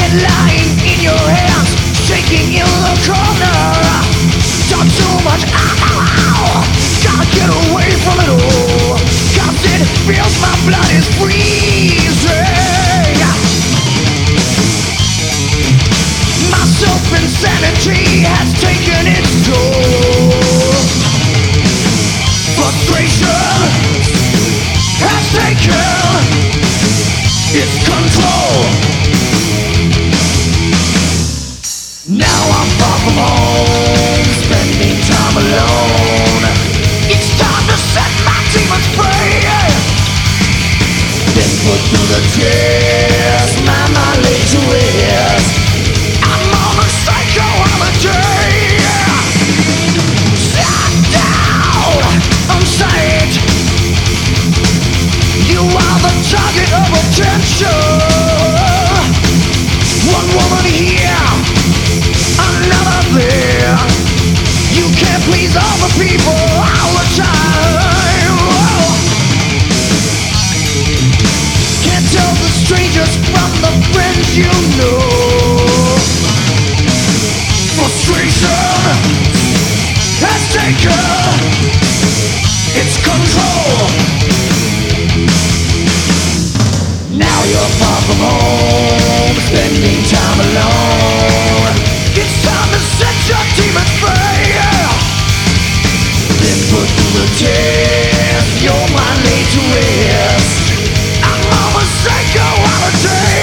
head lying in your hands, shaking in the corner. Done too much, ow, gotta get away from it all, 'cause it feels my blood is freezing. My self-insanity has taken its toll. Frustration has taken its control. Now I'm far from home, spending time alone. It's time to set my demons free, then put through the tears my mind laid to rest. I'm on a psycho holiday. Sit down on sight. You are the target of attention. One woman here, another there. You can't please all the people all the time. Can't tell the strangers from the friends you know. Frustration has taken its control. Now you're far from home, spending time alone. It's time to set your demons free, then put through the test your mind laid to rest. I'm on a psycho holiday.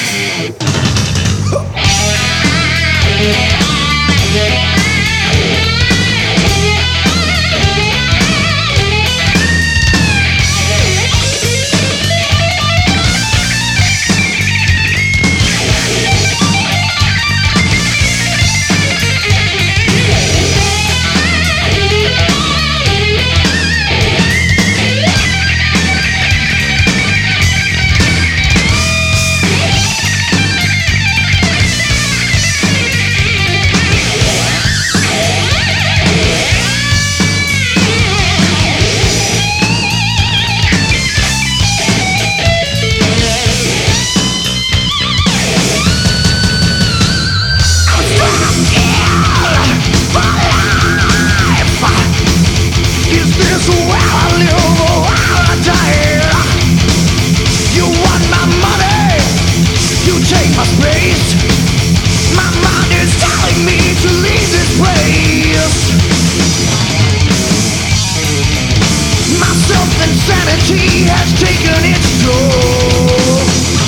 Insanity has taken its toll.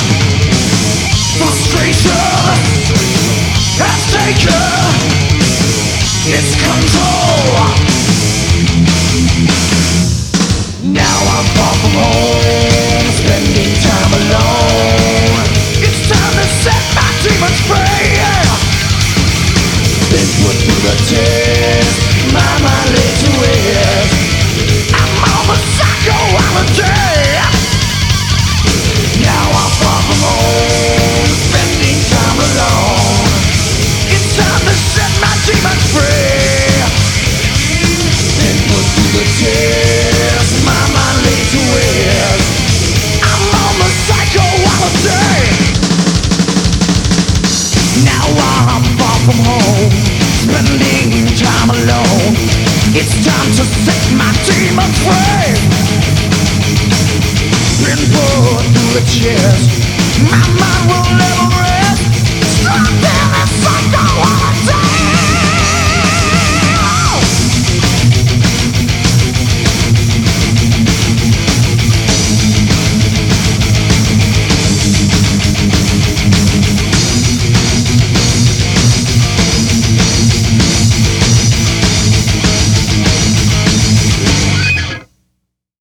Frustration has taken its control. Now I'm far from home, spending time alone. It's time to set my demons free, then put through the test my mind laid to rest. I'm on a psycho holiday. Now I'm far from home, spending time alone. It's time to set my demons free, then put through the test my mind laid to rest. I'm on a psycho holiday. Now I'm far from home, spending time alone. It's time to set my demons free, then put through the chest my